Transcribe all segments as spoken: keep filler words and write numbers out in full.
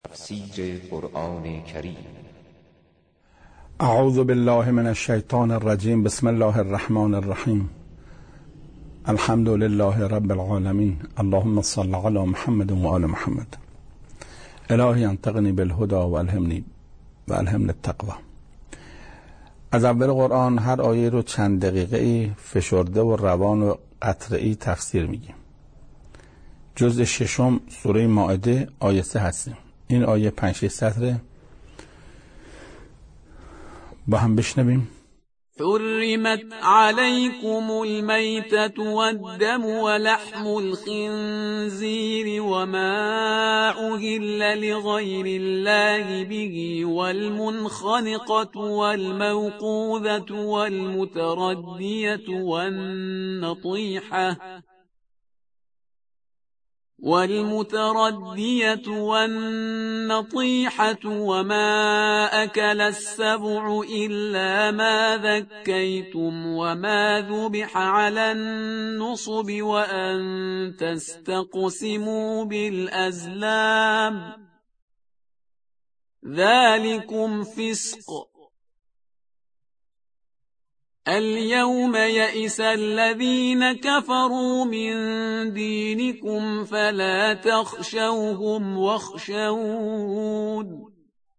تفسیر قرآن کریم. اعوذ بالله من الشیطان الرجیم. بسم الله الرحمن الرحیم. الحمد لله رب العالمین. اللهم صل علی محمد و آل محمد. الهی انطقنی بالهدى و الهمنی و الهمنی التقوی. از اول قرآن هر آیه رو چند دقیقه ای فشرده و روان و قطعی تفسیر میگیم. جزء ششم سوره مائده آیه سه هستیم. این آیه پنج شش سطره با هم بشنویم. حرمت عليكم الميتة والدم ولحم الخنزير وما أهل لغير الله به والمنخنقة والموقوذة والمتردية والنطيحة والمتردية والنطيحة وما أكل السبع إلا ما ذكيتم وما ذبح على النصب وأن تستقسموا بالأزلام ذلكم فسق. اليوم يئس الذين كفروا من دينكم فلا تخشوهم واخشون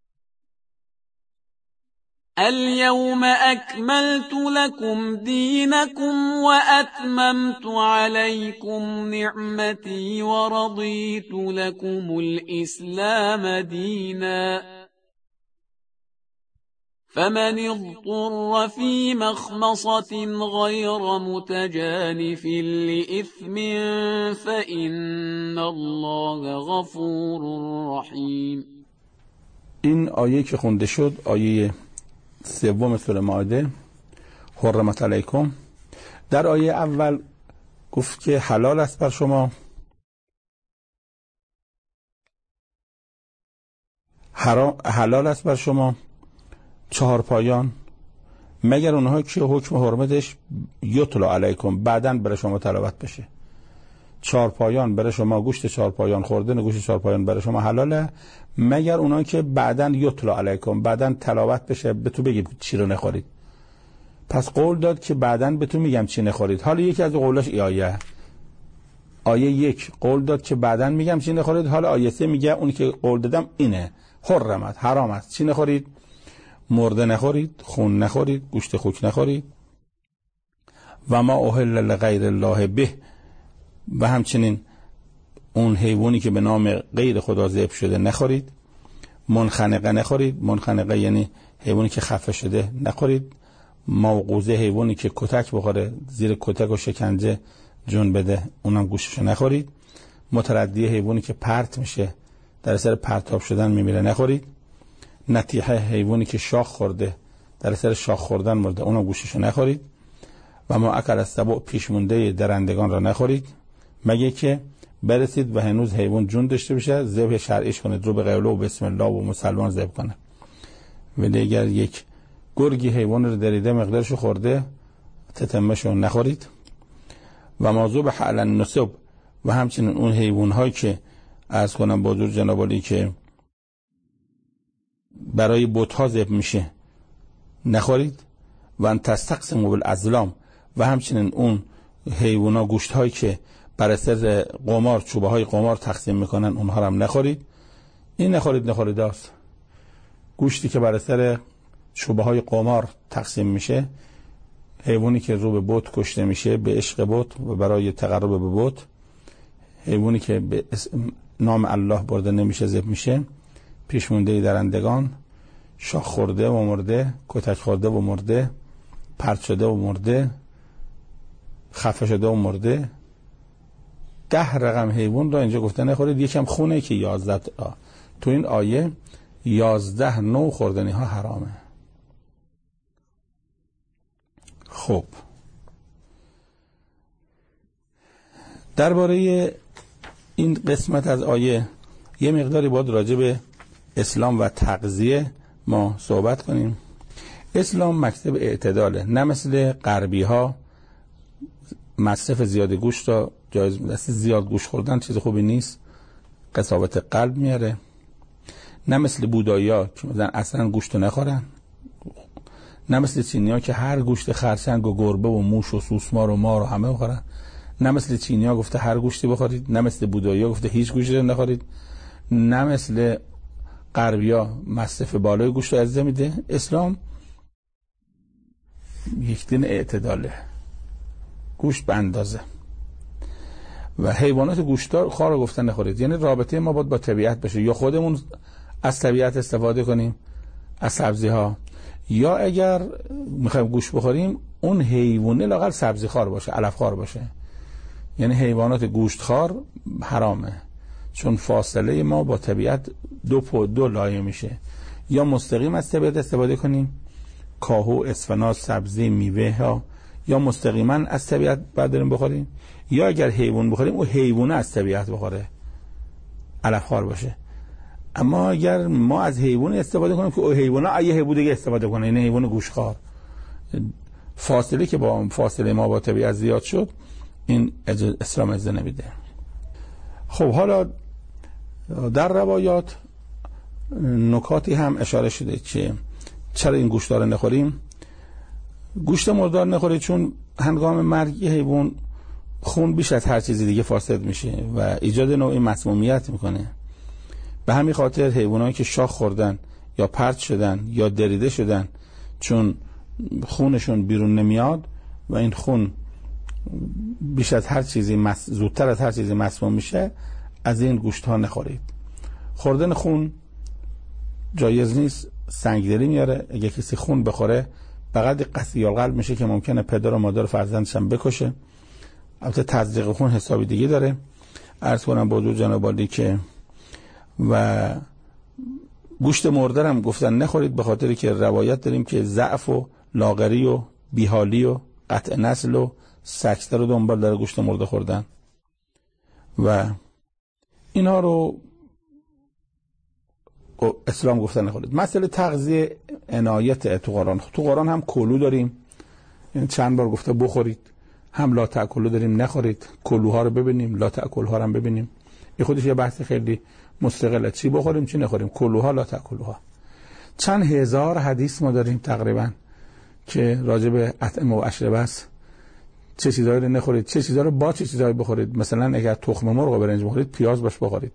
اليوم أكملت لكم دينكم وأتممت عليكم نعمتي ورضيت لكم الإسلام دينا فمن اضطر في مخمصة غير متجانف لإثم فإن الله غفور رحیم. این آیه که خونده شد آیه سوم سوره مائده حرمت علیکم. در آیه اول گفت که حلال است بر شما حرام حلال است بر شما چهار پایان مگر اونها که حکم حرمتش یطلع علیکم بعدن برای شما تلاوت بشه. چهار پایان برای شما، گوشت چهار پایان خوردن گوشت چهار پایان برای شما حلاله مگر اونها که بعدن یطلع علیکم بعدن تلاوت بشه به تو بگید چی رو نخورید. پس قول داد که بعدن به تو میگم چی نخورید. حالا یکی از قولاش ای آیه آیه یک قول داد که بعدن میگم چی نخورید. حالا آیه سه میگه اونی که قول دادم اینه حرمت حرام است چی نخورید. مرده نخورید، خون نخورید، گوشت خوک نخورید. و ما اهل لغیر الله به و همچنین اون حیوانی که به نام غیر خدا ذبح شده نخورید. منخنقه نخورید. منخنقه یعنی حیوانی که خفه شده نخورید. موقوذه حیوانی که کتک بخوره زیر کتک و شکنجه جون بده اونم گوشتشو نخورید. متردیه حیوانی که پرت میشه در اثر پرتاب شدن میمیره نخورید. نطیحه حیوانی که شاخ خورده در اثر شاخ خوردن مرده اونو گوشتشو نخورید. و ما اکل السبع پیش مونده درندگان را نخورید مگه که برسید و هنوز حیوان جون داشته بشه ذبح شرعیش کنید رو به قوله و بسم الله و مسلمان ذبح کنه. ولی اگر یک گرگی حیوان رو دریده مقدارشو خورده تتمهشو نخورید. و ما ذبح علی النصب و همچنین اون حیوان هایی که عرض کنم با حضور جناب عالی که برای بت‌ها ذبح میشه نخورید. و ان تستقسموا بالازلام و همچنین اون حیونا گوشت هایی که بر اساس قمار چوبه های قمار تقسیم میکنن اونها هم نخورید. این نخورید نخورید است گوشتی که بر اساس چوبه های قمار تقسیم میشه حیوانی که رو به بت کشته میشه به عشق بت و برای تقرب به بت حیوانی که به نام الله برده نمیشه ذبح میشه. پیش مونده درندگان شاخ خورده و مرده کتک خورده و مرده پرت شده و مرده خفه شده و مرده. ده رقم حیوان را اینجا گفته نخورید. یکم خونه که یازده تو این آیه یازده نوع خوردنی ها حرامه. خب درباره این قسمت از آیه یه مقداری باید راجع به اسلام و تغذیه ما صحبت کنیم. اسلام مکتب اعتداله، نه مثل غربی ها مصرف زیاد گوشت را جایز می‌دونن. زیاد گوشت خوردن چیز خوبی نیست، قساوت قلب میاره. نه مثل بودایی‌ها که مثلا اصلا گوشت نخورن، نه مثل چینی‌ها که هر گوشت خرچنگ و گربه و موش و سوسمار و مار رو همه بخورن، نه مثل چینی‌ها گفته هر گوشتی بخورید، نه مثل بودایی‌ها گفته هیچ گوشتی نخورید، نه مثل غربی‌ها مصرف بالای گوشت رو اجازه میده. اسلام یک دین اعتداله، گوشت به اندازه و حیوانات گوشتار خوار رو گفتن نخورید. یعنی رابطه ما باید با طبیعت بشه، یا خودمون از طبیعت استفاده کنیم از سبزی ها، یا اگر میخوایم گوشت بخوریم اون حیوانه لااقل سبزی خوار باشه، علف خوار باشه. یعنی حیوانات گوشت خوار حرامه، چون فاصله ما با طبیعت دو پو دو لایه میشه. یا مستقیم از طبیعت استفاده کنیم، کاهو، اسفناج، سبزی، میوه ها، یا مستقیما از طبیعت بعد داریم بخوریم، یا اگر حیوان بخوریم او حیوانه از طبیعت بخوره، علف خوار باشه. اما اگر ما از حیوان استفاده کنیم که او حیوانه یه حیوان دیگه استفاده کنه، این حیوان گوشتخوار، فاصله که با فاصله ما با طبیعت زیاد شد، این اسلام اجازه نمیده. خب حالا در روایات نکاتی هم اشاره شده که چرا این گوشت رو نخوریم. گوشت مردار نخورید چون هنگام مرگ یه حیوان خون بیش از هر چیزی دیگه فاسد میشه و ایجاد نوعی مسمومیت میکنه. به همین خاطر حیوانایی که شاخ خوردن یا پرت شدن یا دریده شدن، چون خونشون بیرون نمیاد و این خون بیش از هر چیزی مس... زودتر از هر چیزی مسموم میشه، از این گوشت ها نخورید. خوردن خون جایز نیست، سنگدلی میاره. اگه کسی خون بخوره فقط قصی القلب میشه که ممکنه پدر و مادر و فرزندش هم بکشه. البته تزریق خون حسابی دیگه داره. عرض کنم با حضور جناب عالی که و گوشت مرده هم گفتن نخورید، به خاطری که روایت داریم که ضعف و لاغری و بیحالی و قطع نسل و سکته رو دنبال داره گوشت مرده خوردن و اینا رو اسلام گفتن نخورید. مسئله تغذیه عنایت تو قرآن، تو قرآن هم کلو داریم، این چند بار گفته بخورید، هم لا تأکلوا داریم نخورید. کلوها رو ببینیم، لا تأکلها رو هم ببینیم. این خودش یه بحث خیلی مستقله، چی بخوریم چی نخوریم، کلوها لا تأکلها. چند هزار حدیث ما داریم تقریبا که راجع به اطعمه و اشربه است، چه چیزایی رو نخورید، چه چیزایی رو با چه چیزایی بخورید. مثلا اگر تخم مرغ و برنج بخورید پیاز باش بخورید،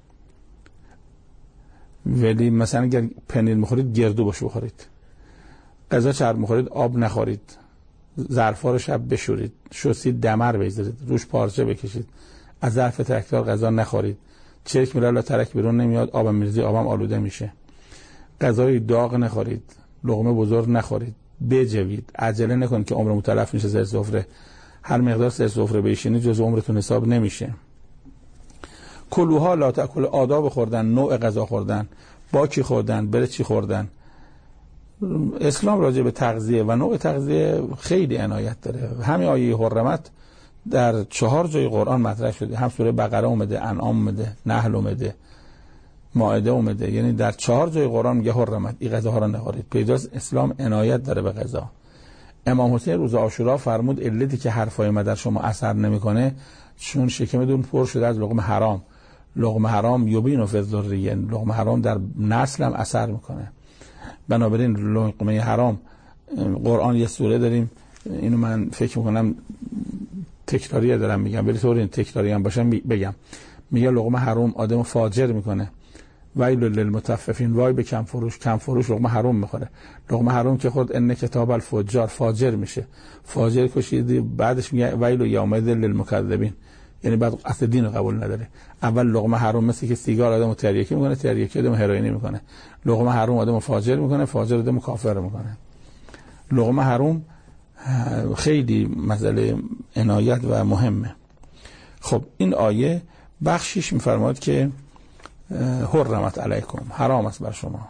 ولی مثلا اگر پنیر میخورید گردو باش بخورید. غذا چرب میخورید آب نخورید، ظرفا رو شب بشورید، شستید دمر بذارید، روش پارچه بکشید، از ظرف ترکدار غذا نخورید. چرک میره لا ترک بیرون نمیاد، آب میریزی آبم آلوده میشه. غذای داغ نخورید، لقمه بزرگ نخورید، بجوید، عجله نکنید که عمر متلف میشه سر سفره. هر مقدار سر سفره بشینید جز عمرتون حساب نمیشه. کلوها لا تأکل، آداب خوردن، نوع غذا خوردن، با کی خوردن، بره چی خوردن. اسلام راجع به تغذیه و نوع تغذیه خیلی عنایت داره. همین آیه حرمت در چهار جای قرآن مطرح شده، هم سوره بقره اومده، انعام اومده، نحل اومده، مائده اومده. یعنی در چهار جای قرآن میگه حرمت، این غذاها رو نخورید. پیداست اسلام عنایت داره به غذا. امام حسین روز عاشورا فرمود علتی که حرفای ما در شما اثر نمیکنه چون شکمتون پر شده از لقمه حرام. لقمه حرام یبین فی الذریه، لقمه حرام در نسل هم اثر میکنه. بنابراین لقمه حرام، قرآن یه سوره داریم، اینو من فکر میکنم تکراریه دارم میگم، ولی طور این تکراری هم باشم بگم، میگه لقمه حرام آدمو فاجر میکنه. ویل للمطففین، وای به کم فروش، کم فروش لقمه حرام میخوره. لقمه حرام که خود ان کتاب الفجار، فاجر میشه، فاجر کشیدی. بعدش میگه ویل یومئذ للمکذبین، یعنی بعد اصل دین رو قبول نداره. اول لقمه حرام مثل که سیگار آدمو تریاکی میکنه، تریاکی آدمو هروئینی میکنه. لقمه حرام آدمو فاجر میکنه، فاجر آدمو کافر میکنه. لقمه حرام خیلی مسئله عنایت و مهمه. خب این آیه بخشیش میفرماد که حرمت علیکم، حرام است بر شما.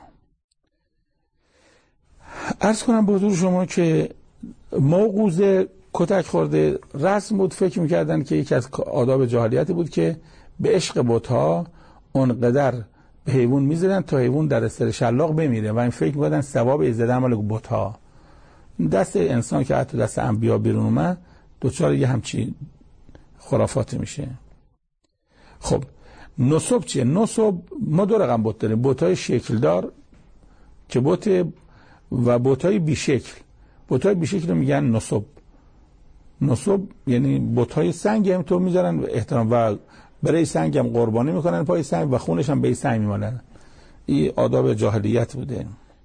عرض کنم به حضور شما که موقوزه کتک خورده رسم بود، فکر میکردن که یکی از آداب جاهلیت بود که به عشق بت‌ها اونقدر به حیوان میزدن تا حیوان در استر شلاق بمیره و این فکر میکردن ثواب ازدادن عمل بت‌ها. دست انسان که حتی دست انبیا بیرون اومد دوچار یه همچین خرافاتی میشه. خب نصب چیه؟ نصب ما دو رقم بت داریم، بت‌های شکلدار که بت و بت‌های بیشکل. بت‌های بیشکل رو میگن نصب. نصب یعنی بت‌های سنگ هم تو میذارن احترام و برای سنگ هم قربانی میکنن پای سنگ و خونش هم به سنگ میمالن. این آداب جاهلیت بوده.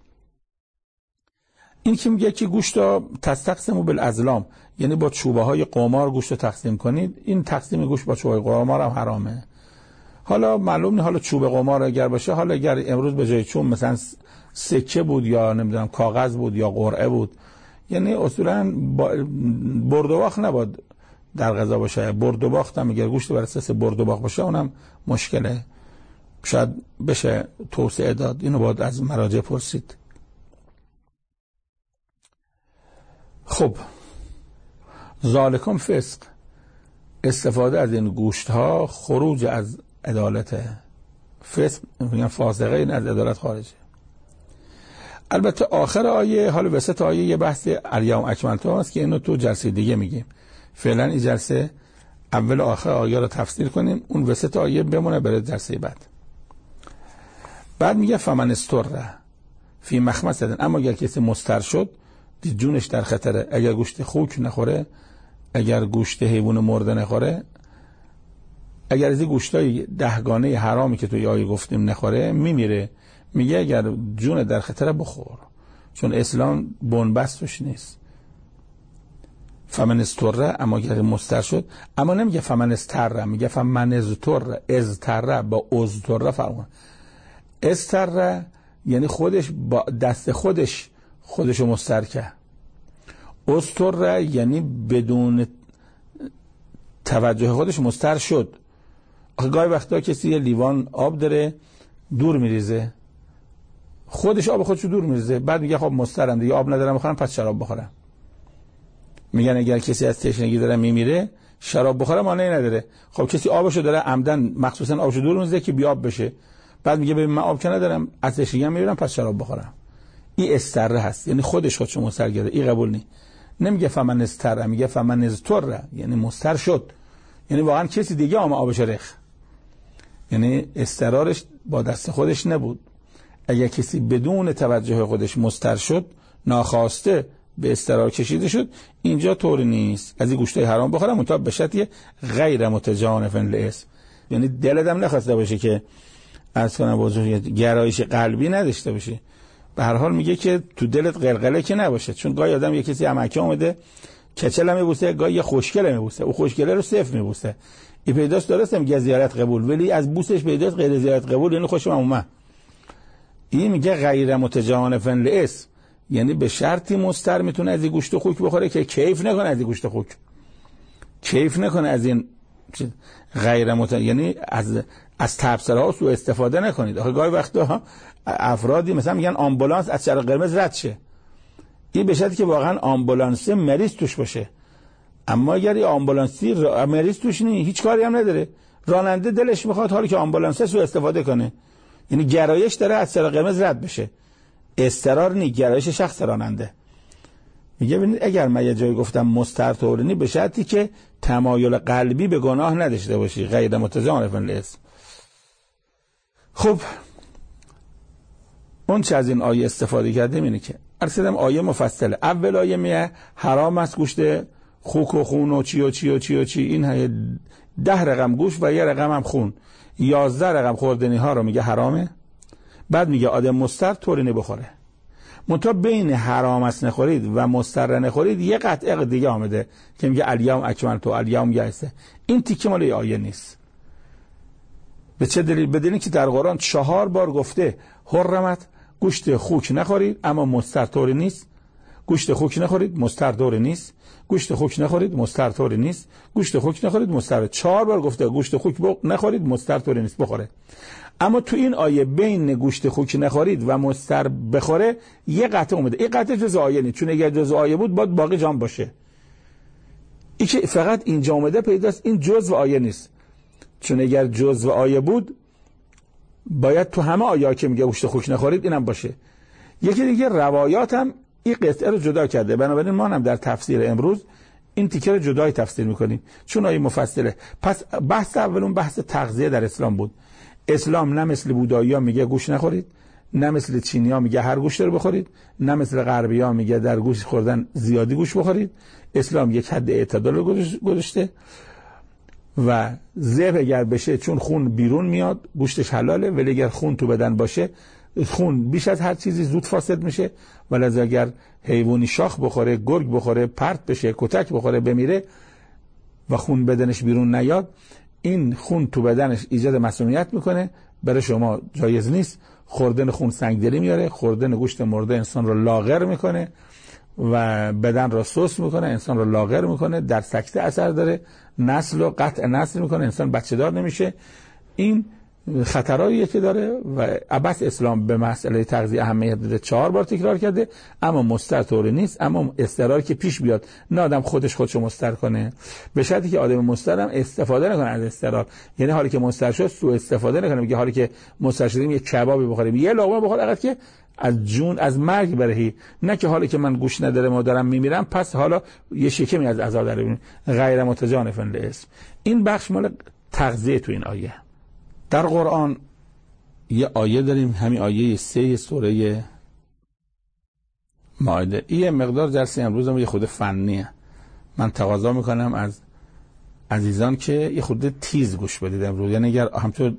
این که میگه که گوشت را تستقسموا بالازلام، یعنی با چوبه های قمار گوشت رو تقسیم کنید، این تقسیم گوشت با چوبه قمار هم حرامه. حالا معلوم نه حالا چوب قمار اگر باشه، حالا اگر امروز به جای چوب مثلا سکه بود یا نمیدونم کاغذ بود یا قرعه بود، یعنی اصولا برد و باخت نباید در غذا باشه. برد و باخت هم اگر گوشت بر اساس برد و باخت باشه اونم مشکله، شاید بشه توسعه داد. اینو باید از مراجع پرسید. خب ذالکم فسق، استفاده از این گوشت ها خروج از عدالت. فسق میگن فاسقه، این از عدالت خارجه. البته آخر آیه، حالا وسط آیه یه بحث الیوم اکملت هست که اینو تو جلسه دیگه میگیم. فعلا این جلسه اول و آخر آیه رو تفسیر کنیم، اون وسط آیه بمونه برای جلسه بعد. بعد میگه فمن استر فی مخمصه، اما اگر کسی مستر شد جونش در خطره، اگر گوشت خوک نخوره، اگر گوشت حیوان مرده نخوره، اگر از این گوشتای دهگانه حرامی که توی آیه گفتیم نخوره میمیره. میگه اگر جون در خطره بخور، چون اسلام بنبستش نیست. فمن استر، اما اگر مستر شد، اما نمیگه فمن استر، میگه فمن ازتر. ازتر با ازتر فرمان. استر یعنی خودش با دست خودش خودشو مستر کرد. استر یعنی بدون توجه خودش مستر شد. آخه گاهی وقتا کسی یه لیوان آب داره دور میریزه، خودش آب خودشو دور میریزه، بعد میگه خب مسترم دیگه، آب ندارم بخورم پس شراب بخورم. میگن اگر کسی از تشنگی داره میمیره شراب بخوره مانعی نداره. خب کسی آبشو داره عمدن مخصوصا آبشو دور میریزه که بی آب بشه، بعد میگه ببین من آب که ندارم از تشنگی میمیرم پس شراب بخورم. این استره هست، یعنی خودش خودشو مستر کرده. این قبول نی. نمیگه فمن استر، میگه فمن ازتر، یعنی مستر شد، یعنی واقعا کسی دیگه آب آبش رخ، یعنی استرارش با دست خودش نبود. اگر کسی بدون توجه خودش مستر شد، ناخواسته به استرار کشیده شد، اینجا طور نیست. از این گوشتای حرام بخورم منتها به شرطی غیر متجانف للاسم، یعنی دلت هم نخواسته باشه که از کنم بزرگ گرایش قلبی نداشته باشه. به هر حال میگه که تو دلت قلقله که نباشه، چون گاهی آدم یه کسی امکه اومده کچل هم میبوسه، گاهی یه خوشگله میبوسه، او خوشگله رو صفر میبوسه. این پیداست درسته میگه زیارت قبول، ولی از بوسش پیداست غیر زیارت قبول، یعنی خوشم اومد. این میگه غیر متجانف للاسم، یعنی به شرطی مستر میتونه از این گوشت خوک بخوره که کیف نکنه از این گوشت خوک، کیف نکنه از این غیر مت، یعنی از از تبصره‌ها سوء استفاده نکنید. آخه گاهی وقتا افرادی مثلا میگن آمبولانس از چراغ قرمز رد شه، این به شرطی که واقعا آمبولانس مریض توش باشه. اما اگر این آمبولانسی مریض توش نیست، هیچ کاری هم نداره، راننده دلش میخواد حالی که آمبولانس سوء استفاده کنه، یعنی گرایش داره از چراغ قرمز رد بشه، استرار نی، گرایش شخص راننده. میگه ببینید اگر من یه جایی گفتم مستر طورنی، به شرطی که تمایل قلبی به گناه نداشته باشی، غیر متجانف للاسم. خب اون چه از این آیه استفاده کردیم اینه که ارسیدم آیه مفصله. اول آیه میگه حرام است گوشت خوک و خون و چی و چی و چی و چی، این ده رقم گوشت و یه رقم هم خون، یازده رقم خوردنی ها رو میگه حرامه. بعد میگه آدم مستر طورنی بخوره. منتها بین حرام است نخورید و مستر نخورید یه قطعه دیگه آمده که میگه الیوم اکملت الیوم یئسه. این تیکه مال آیه نیست. به چه دلیل؟ به دلیلی که در قرآن چهار بار گفته حرمت گوشت خوک نخورید اما مستر طوری نیست، گوشت خوک نخورید مستر طوری نیست، گوشت خوک نخورید مستر طوری نیست، گوشت خوک نخورید مستر. چهار بار گفته گوشت خوک نخورید مستر طوری نیست بخوره. اما تو این آیه بین گوشت خوک نخورید و مستر بخوره یه قطعه اومده. این قطعه جزء آیه نیست، چون اگر جزء آیه بود باید باقی جام باشه. این که فقط اینجا اومده پیداست این جزء آیه نیست، چون اگر جزء آیه بود باید تو همه آیه که میگه گوشت خوک نخورید اینم باشه. یکی دیگه روایات هم این قطعه رو جدا کرده، بنابراین ما هم در تفسیر امروز این تیکه رو جدای تفسیر میکنیم چون آیه مفصله. پس بحث اولون بحث تغذیه در اسلام بود. اسلام نه مثل بودایی‌ها میگه گوشت نخورید، نه مثل چینی‌ها میگه هر گوشت رو بخورید، نه مثل غربی‌ها میگه در گوشت خوردن زیادی گوشت بخورید. اسلام یک حد اعتدال رو گذاشته و ذبح اگر بشه چون خون بیرون میاد گوشتش حلاله، ولی اگر خون تو بدن باشه خون بیش از هر چیزی زود فاسد میشه، ولی اگر حیوانی شاخ بخوره، گرگ بخوره، پرت بشه، کتک بخوره، بمیره و خون بدنش بیرون نیاد، این خون تو بدنش ایجاد مسمومیت میکنه. برای شما جایز نیست. خوردن خون سنگدلی میاره، خوردن گوشت مرده انسان رو لاغر میکنه و بدن را سوس میکنه، انسان رو لاغر میکنه، در سکته اثر داره، نسل رو قطع نسل میکنه، انسان بچه دار نمیشه. این خطراییه که داره و عباس اسلام به مسئله تغذیه اهمیت داده، چهار بار تکرار کرده، اما مستر طوری نیست. اما استرار که پیش بیاد نه آدم خودش خودشو مستر کنه، به شرطی که آدم مستر هم استفاده نکنه از استرار. یعنی حالی که مستر شد سوء استفاده نکنه، میگه حالی که مستر شدیم یه کبابی بخوریم، یه لقمه بخور فقط که از جون از مرگ برهی، نه که حالی که من گوش ندارم و دارم میمیرم پس حالا یه شکمی از عذاب در ببینیم. غیر متجانف لاسم. این بخش مال تغذیه تو این آیه. در قرآن یه آیه داریم، همین آیه سه سوره مائده. این مقدار درسی امروز هم یه خود فنیه. من تقاضا میکنم از عزیزان که یه خود تیز گوش بدید امروز. یعنی اگر همطور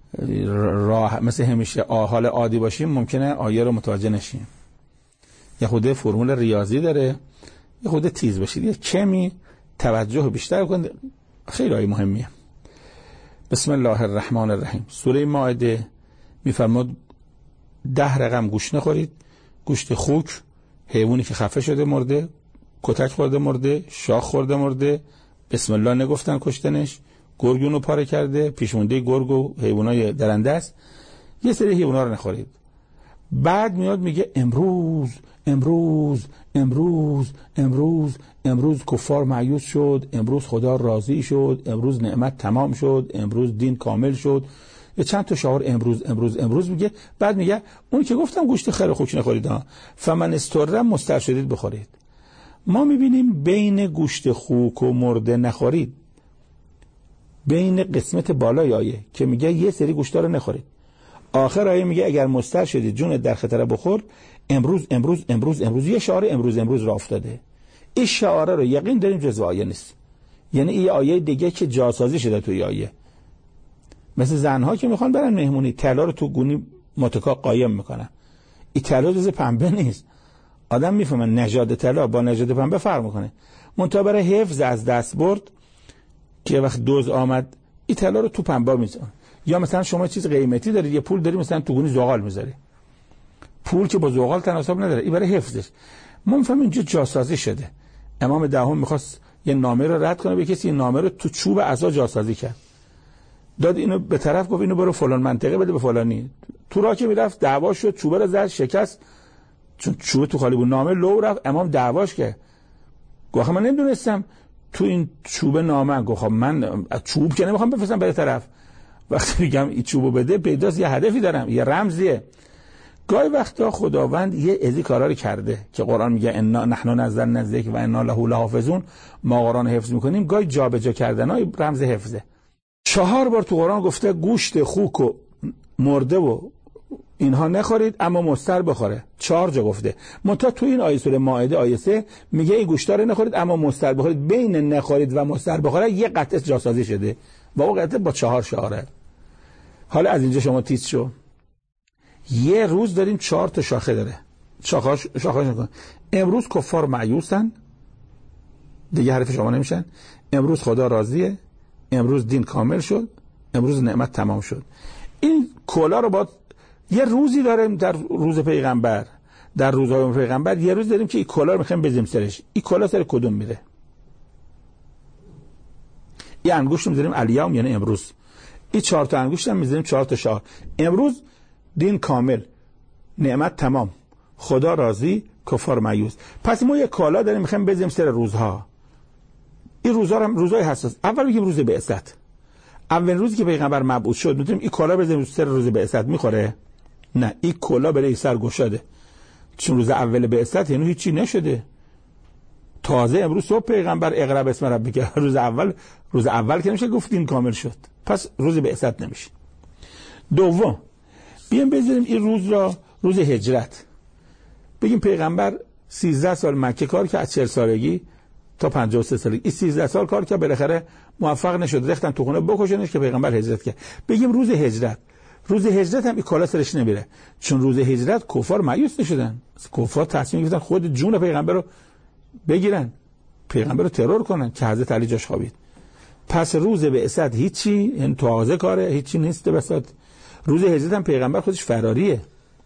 راه مثل همیشه حال عادی باشیم ممکنه آیه رو متوجه نشیم. یه خود فرمول ریاضی داره، یه خود تیز باشید، یه کمی توجه بیشتر کنید. خیلی آیه مهمیه. بسم الله الرحمن الرحیم. سوره مائده میفرماد ده رقم گوشت نخورید. گوشت خوک، حیوانی که خفه شده مرده، کتک خورده مرده، شاخ خورده مرده، بسم الله نگفتن کشتنش، گرگونو پاره کرده، پیشمونده گرگ و حیوانای درنده است. یه سری حیونا رو نخورید. بعد میاد میگه امروز امروز امروز امروز امروز کفار مایوس شد، امروز خدا راضی شد، امروز نعمت تمام شد، امروز دین کامل شد. یه چند تا شعار امروز امروز امروز میگه. بعد میگه اون که گفتم گوشت خیر خوک نخورید ها، فمن استر مستر شدید بخورید. ما میبینیم بین گوشت خوک و مرده نخورید، بین قسمت بالای آیه که میگه یه سری گوشتا رو نخورید، آخر آیه میگه اگر مستر شدید جونت در خطر بخور، امروز امروز امروز امروز. یه شعار امروز امروز را افتاده. این شعاره رو یقین داریم جزو آیه نیست. یعنی این آیه دیگه که جاسازی شده توی آیه. مثل زنها که میخوان برن مهمونی طلا رو تو گونی متکا قایم میکنن. این طلا جز پنبه نیست. آدم میفهمه نژاد طلا با نژاد پنبه فرق میکنه. منتها برای حفظ از دست برد که وقت دوز آمد این طلا رو تو پنبه میذارن. یا مثلا شما چیز قیمتی دارید، یه پول داری مثلا تو گونی زغال میذاری، پول که با زغال تناسب نداره، این برای حفظش. ما میفهمیم اینجا جاسازی شده. امام دهم میخواست یه نامه رو رد کنه به کسی، این نامه رو تو چوب عصا جاسازی کرد، داد اینو به طرف، گفت اینو برو فلان منطقه بده به فلانی. تو راه که میرفت دعوا شد، چوبه رو زد شکست، چون چوب تو خالی بود. نامه لو رفت، امام دعواش کرد، گفت من نمیدونستم تو این چوب نامه. گفت من چوب که نمیخوام بفرستم به طرف، وقتی میگم این چوبو بده پیداست یه هدفی دارم، یه رمزیه. گاهی وقتا خداوند یه ازی کارا رو کرده که قرآن میگه انا نحن نزلنا الذکر و انا له لحافظون، ما قرآن حفظ میکنیم. گاهی جابجا کردنای رمز حفظه. چهار بار تو قرآن گفته گوشت خوک و مرده و اینها نخورید اما مستر بخوره. چهار جا گفته. منتها تو این آیه سوره مائده آیه سه میگه این گوشتا رو نخورید اما مستر بخورید. بین نخورید و مستر بخوره یه قطعه جاسازی شده و اون قطعه با چهار شعاره. حالا از اینجا شما تیز شو. یه روز داریم چهار تا شاخه داره. شاخهاش شاخهاش نکن. امروز کفار مایوسن، دیگه حرف شما نمیشن. امروز خدا راضیه، امروز دین کامل شد، امروز نعمت تمام شد. این کلا رو با یه روزی داریم در روز پیغمبر، در روزهای پیغمبر یه روز داریم که این کلا رو میخوایم بزنیم سرش. این کلا سر کدوم میره؟ این انگشت میذاریم الیوم یعنی امروز. این چهار تا انگشت هم میذاریم چهار تا شعار. امروز دین کامل، نعمت تمام، خدا راضی، کفار مایوس. پس ما یه کالا داریم میخوایم بزنیم سر روزها. این روزها هم روزهای حساس. اول میگیم روز بعثت. اول روزی که پیغمبر مبعوث شد میتونیم این کالا بزنیم سر روز بعثت میخوره؟ نه، این کالا برای سر گشاده. چون روز اول بعثت یعنی هیچی نشده. تازه امروز صبح پیغمبر اقرا بسم ربک، روز اول روز اول که نمیشه گفت دین کامل شد، پس روز بعثت نمیشه. دوم بیایم بذاریم این روز را روز هجرت، بگیم پیغمبر سیزده سال مکه کار که از چهل سالگی تا پنجاه و سه سالگی، این سیزده سال کار که بالاخره موفق نشد، ریختن تو خونه بکشنش که پیغمبر هجرت کرد. بگیم روز هجرت، روز هجرت هم این کالا سرش نمیره، چون روز هجرت کفار مایوس نشدن، کفار تصمیم گرفتن خود جون پیغمبر رو بگیرن، پیغمبر رو ترور کنن که حضرت علی جاش خوابید. پس روز بعثت هیچی، این تازه کاره، هیچی نیست بعثت. روز هجرت هم پیغمبر خودش فراریه،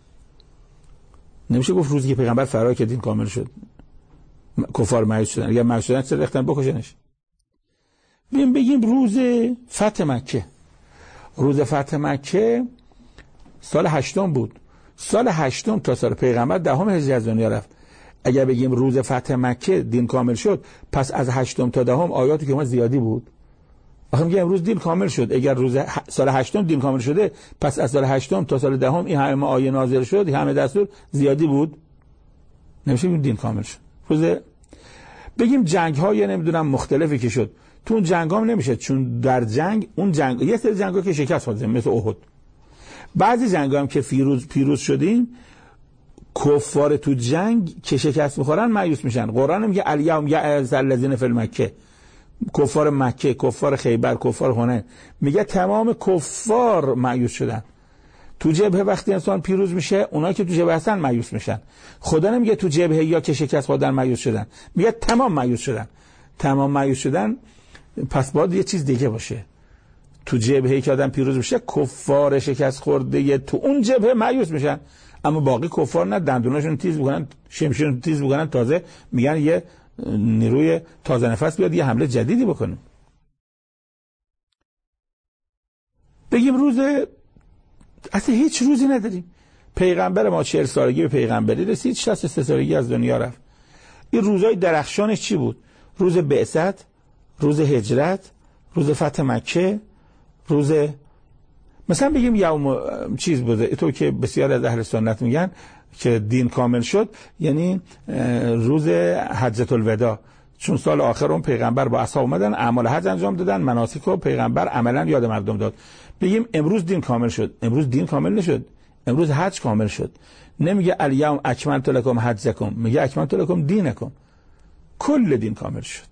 نمیشه گفت روزی که پیغمبر فرار کرد دین کامل شد کفار مایوس شدن، اگر مایوس شدن چرا ریختن بکشنش. بیم بگیم روز فتح مکه، روز فتح مکه سال هشتم بود، سال هشتم تا سال پیغمبر دهم هجری از دنیا رفت. اگر بگیم روز فتح مکه دین کامل شد، پس از هشتم تا دهم آیاتی که ما زیادی بود. آخه میگه امروز دین کامل شد، اگر روز سال هشتم دین کامل شده، پس از سال هشتم تا سال دهم این همه آیه نازل شد، این همه دستور زیادی بود، نمیشه بگیم دین کامل شد. روز بگیم جنگ های نمیدونم مختلفی که شد، تو اون جنگ هم نمیشه، چون در جنگ اون جنگ یه سری جنگ ها که شکست خوردیم مثل احد، بعضی جنگ هم که پیروز پیروز شدیم کفار تو جنگ که شکست میخورن مایوس میشن. قرآن میگه الیوم یأس الذین فی المکه، کفار مکه، کفار خیبر، کفار حنین، میگه تمام کفار مایوس شدن. تو جبهه وقتی انسان پیروز میشه، اونایی که تو جبهه هستن مایوس میشن. خدا نمیگه تو جبهه یا که شکست خوردن مایوس شدن، میگه تمام مایوس شدن. تمام مایوس شدن پس باید یه چیز دیگه باشه. تو جبهه که آدم پیروز میشه، کفار شکست خورده تو اون جبهه مایوس میشن، اما باقی کفار نه، دندوناشون تیز میکنن، شمشیرشون تیز میکنن، تازه میگن یه نیروی تازه نفس بیاد یه حمله جدیدی بکنیم. بگیم روز اصلا هیچ روزی نداریم. پیغمبر ما چهل سالگی به پیغمبری رسید، شصت و سه سالگی از دنیا رفت. این روزهای درخشانش چی بود؟ روز بعثت، روز هجرت، روز فتح مکه، روز مثلا بگیم یوم چیز بوده، تو که بسیار از اهل سنت میگن که دین کامل شد یعنی روز حجۃ الوداع، چون سال آخر اون پیغمبر با اصحاب اومدن اعمال حج انجام دادن، مناسک رو پیغمبر عملا یاد مردم داد. بگیم امروز دین کامل شد، امروز دین کامل نشد، امروز حج کامل شد. نمیگه الیوم اکملت لکم حجکم، میگه اکملت لکم دینکم، کل دین کامل شد.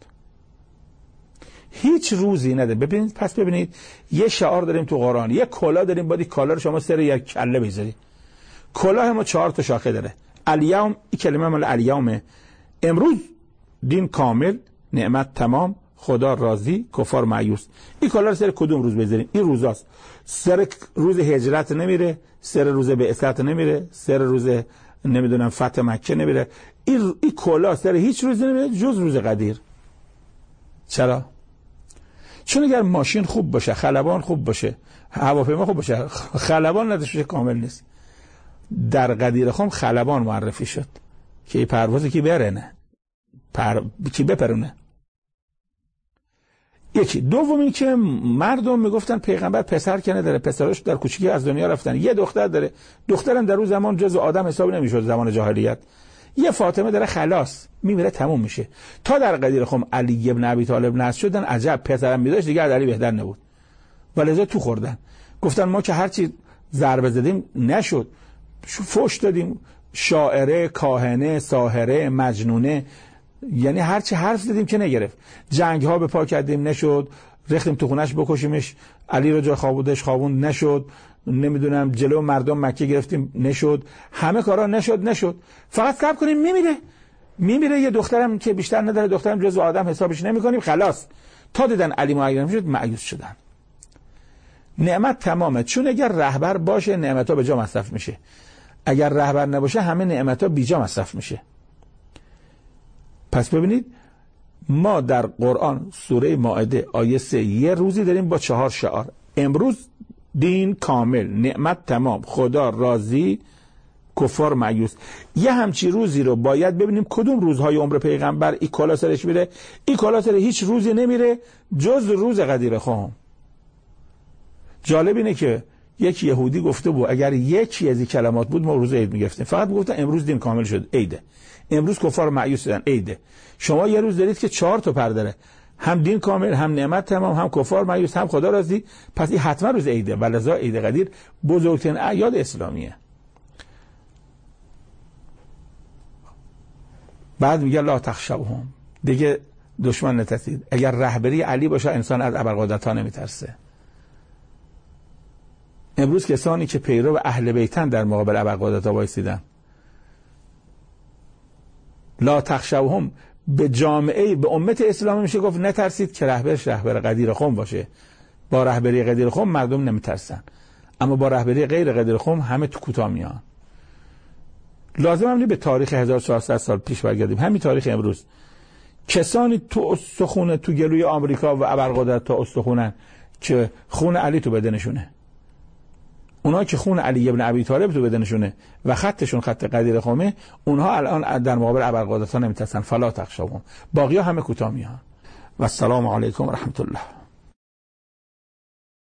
هیچ روزی نده. ببینید پس ببینید یه شعار داریم تو قرآن، یه کلاه داریم، باید کلاه رو شما سر یک کله بذاری. کلاه ما چهار تا شاخه داره. الیوم، این کلمه مال الیومه، امروز دین کامل، نعمت تمام، خدا راضی، کفار مایوس. این کلاه رو سر کدوم روز بذاریم؟ این روزاست. سر روز هجرت نمیره، سر روز بعثت نمیره، سر روز نمیدونم فتح مکه نمیره. این این کلاه سر هیچ روز نمیره جز روز قدیر. چرا؟ چون اگر ماشین خوب باشه، خلبان خوب باشه، هواپیما خوب باشه، خلبان نداشته کامل نیست. در قدیر خم خلبان معرفی شد که این پروازی کی برنه، پر... کی بپرونه. یکی. دوم این که مردم میگفتن پیغمبر پسر که نداره، پسراش در کوچیکی از دنیا رفتن، یه دختر داره، دخترم در اون زمان جزو آدم حساب نمیشد، زمان جاهلیت. یه فاطمه داره، خلاص میمیره تموم میشه. تا در قدیر خم علی ابن ابی طالب نصب شدن، عجب پسرم میداشت دیگه علی بهتر نبود، ولذا تو خوردن. گفتن ما که هرچی ضربه زدیم نشد، فوش دادیم، شاعره، کاهنه، ساحره، مجنونه، یعنی هرچی حرف زدیم که نگرفت. جنگ ها به پا کردیم نشد، ریختیم تو خونش بکشیمش، علی رو جا خوابوندش خوابوند نشد، نمیدونم جلو مردم مکه گرفتیم نشد، همه کارا نشد نشد فقط صبر کنیم میمیره میمیره یه دخترم که بیشتر نداره، دخترم جزو آدم حسابش نمی‌کنیم، خلاص. تا دیدن علی معین شد مایوس شدن. نعمت تمامه، چون اگر رهبر باشه نعمت‌ها به جا مصرف میشه، اگر رهبر نباشه همه نعمت‌ها بی جا مصرف میشه. پس ببینید ما در قرآن سوره مائده آیه سه یه روزی داریم با چهار شعار: امروز دین کامل، نعمت تمام، خدا راضی، کفار مایوس. یه همچی روزی رو باید ببینیم کدوم روزهای عمر پیغمبر این کلا سرش میره. این کلا سر هیچ روزی نمیره جز روز قدیر خم. جالب اینه که یک یهودی گفته بود اگر یکی از این کلمات بود ما روز عید میگفتیم، فقط میگفتن امروز دین کامل شد عیده، امروز کفار مایوس شدن عیده. شما یه روز دارید که چهار تا پر داره، هم دین کامل، هم نعمت تمام، هم کفار مایوس، هم خدا راضی، پس این حتما روز عیده. ولذا عید قدیر بزرگترین اعیاد اسلامیه. بعد میگه لا تخشوهم، دیگه دشمن نترسید. اگر رهبری علی باشه انسان از ابرقدرت‌ها نمیترسه. امروز کسانی که پیرو اهل بیتن در مقابل ابرقدرت‌ها وایسیدن. لا تخشوهم به جامعه، به امت اسلامی میشه گفت نترسید که رهبرش رهبر قدیر خم باشه. با رهبری قدیر خم مردم نمیترسن، اما با رهبری غیر قدیر خم همه تو کوتاه میان. لازم هم نیست به تاریخ هزار و چهارصد سال پیش برگردیم، همین تاریخ امروز کسانی تو استخونه تو گلوی آمریکا و ابرقدرت تا استخونن که خون علی تو بدنشونه، اونها که خون علی ابن ابی طالب تو بدنشونه و خطشون خط قدیر خمه، اونها الان در مقابل ابرقدرت ها نمیترسن. فلا تخشوهم، باقی ها همه کوتاه میان. و السلام علیکم و رحمت الله.